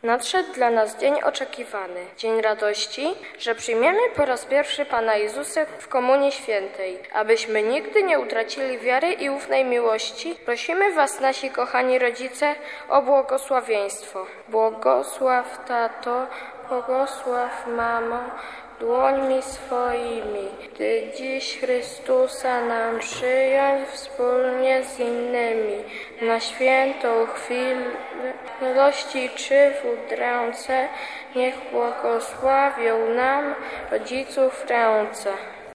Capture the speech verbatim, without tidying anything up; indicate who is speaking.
Speaker 1: Nadszedł dla nas dzień oczekiwany, dzień radości, że przyjmiemy po raz pierwszy Pana Jezusa w Komunii Świętej. Abyśmy nigdy nie utracili wiary i ufnej miłości, prosimy Was, nasi kochani rodzice, o błogosławieństwo. Błogosław, tato, błogosław, mamo, dłońmi swoimi, gdy dziś Chrystusa nam przyjąć wspólnie z innymi na świętą chwilę miłości czy w udręce, niech błogosławią nam rodziców ręce.